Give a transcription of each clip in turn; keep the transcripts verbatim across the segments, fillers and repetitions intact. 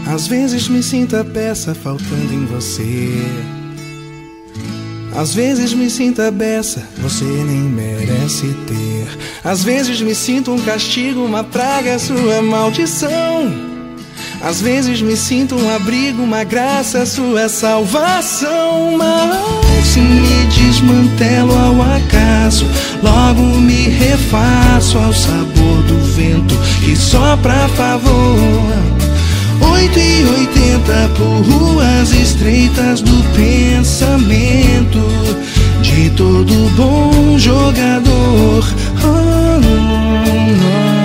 Às vezes me sinto a peça faltando em você. Às vezes me sinto a beça, você nem merece ter. Às vezes me sinto um castigo, uma praga, sua maldição. Às vezes me sinto um abrigo, uma graça, sua salvação. Mas se me desmantelo ao acaso, logo me refaço ao sabor do vento que sopra a favor. Oito e oitenta por ruas estreitas do pensamento de todo bom jogador. Oh, oh,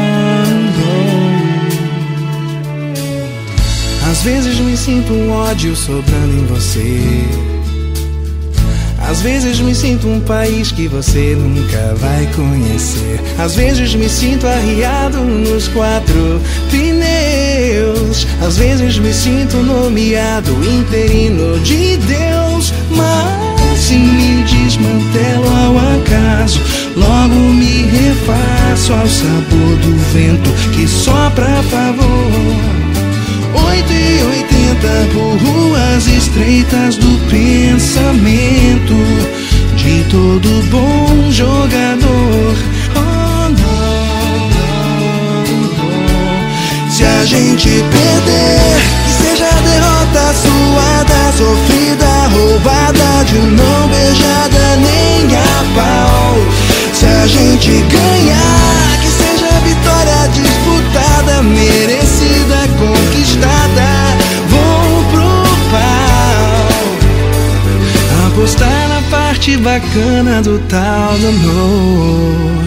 oh. Às vezes me sinto um ódio sobrando em você. Às vezes me sinto um país que você nunca vai conhecer. Às vezes me sinto arriado nos quatro pneus. Às vezes me sinto nomeado interino de Deus. Mas se me desmantelo ao acaso, logo me refaço ao sabor do vento que sopra a favor. Oito e oitenta por ruas estreitas do pensamento de todo bom jogador. Oh, não, não, não. Se a gente perder, que seja derrota suada, sofrida, roubada, de mão beijada, nem a pau. Se a gente ganhar, que seja vitória disputada, merecida, conquistada. Vou pro pau, apostar na parte bacana do tal do amor,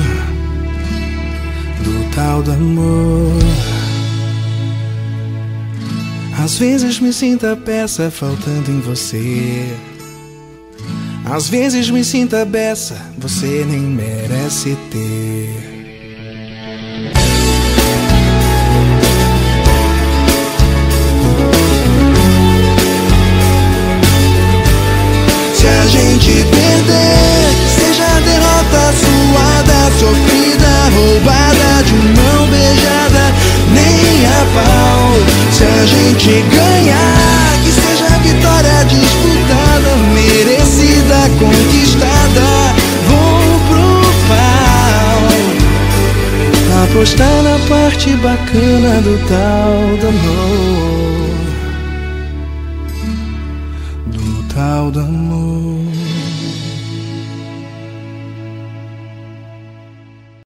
do tal do amor. Às vezes me sinto a peça faltando em você. Às vezes me sinto a beça, você nem merece ter. Se a gente perder, que seja derrota suada, sofrida, roubada, de mão beijada, nem a pau. Se a gente ganhar, que seja vitória disputada, merecida, conquistada. Vou pro pau, apostar na parte bacana do tal do amor, do tal do amor.